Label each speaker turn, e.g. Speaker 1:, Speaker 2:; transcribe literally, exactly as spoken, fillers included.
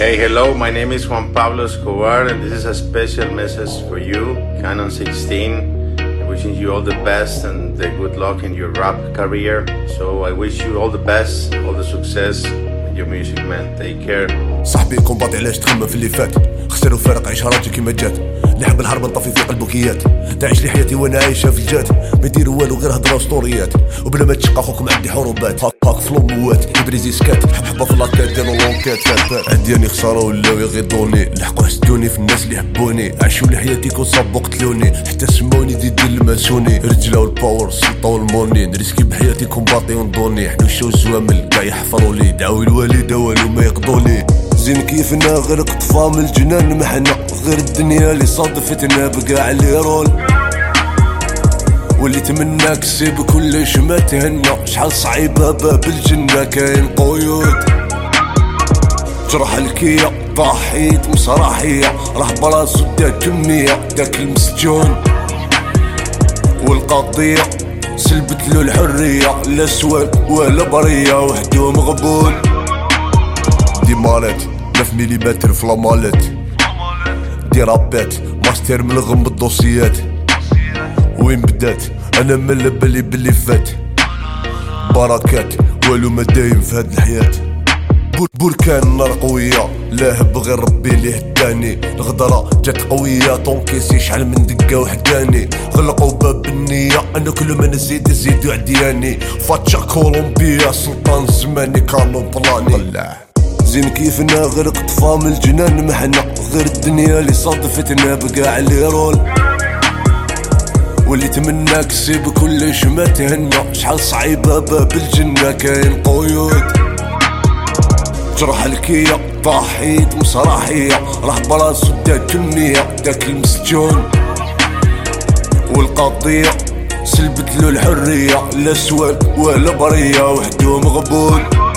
Speaker 1: Hey, hello, my name is Juan Pablo Escobar, and this is a special message for you, Canon sixteen. Wishing you all the best and the good luck in your rap career. So I wish you all the best, all the success in your music, man. Take care.
Speaker 2: صاحبي كومباطي علاش تخمم في اللي فات، خسر وفارق عيش راجل كيما جات، لحب الحرب نطفي في قلبه كيات، تعيش لي حياتي وانا عايشها في الجات، ما يدير والو غير هضره وسطوريات، وبلا ما تشقى خوك ما عندي حروبات، هاك هاك فلو موات ابريزي سكات، حبه في لاكات ديالو لونكات فات، عندي اني خساره ولاو يغيضوني، لحقوا حسدوني في الناس اللي حبوني، عاشوا لي حياتي كون صابو قتلوني، حتى سموني ديدي الماسوني، رجله والباور السلطه والموني، نريسكي بحياتي كومباطي ونضوني، حنوشو الزوامل كاع يحفروا لي، دعوا الوالده والو ما يقضوني. زين كيفنا غير قطفة من الجنان محنا، غير الدنيا اللي صادفتنا بقاع اللي رول، واللي تمناك سيب كلش ما تهنى، شحال صعيبة باب الجنة كاين قيود، جرح الكيا ضحيت مصراحية، راه براسو دا كمية داك المسجون، والقضية سلبتلو الحرية، لا سوال ولا برية وحدو مغبون، دي مالات نف مليمتر في لامالات، دي رابات ماستر من الغم بالدوسيات، وين بدات انا من بالي باللي فات، بركات والو ما دايم في هاد الحياة، بركان نار قوية لاهب غير ربي اللي هداني، الغدرة جات قوية طونكيسي شحال من دقة وحداني، غلقوا باب النية انا كل ما نزيد نزيدو عدياني، فاتشا كولومبيا سلطان الزماني كارلو بلاني طلع. زين كيفنا غير قطفة من الجنان محنا، غير الدنيا اللي صادفتنا بقاع اللي رول، واللي تمناك سيب كلش ما تهنى، شحال صعيبة باب الجنة كاين قيود، جرح الكيا ضحيت مصراحية، راه براسو دا كمية داك المسجون، والقضية سلبتلو الحرية، لا سوال ولا برية وحدو مغبون.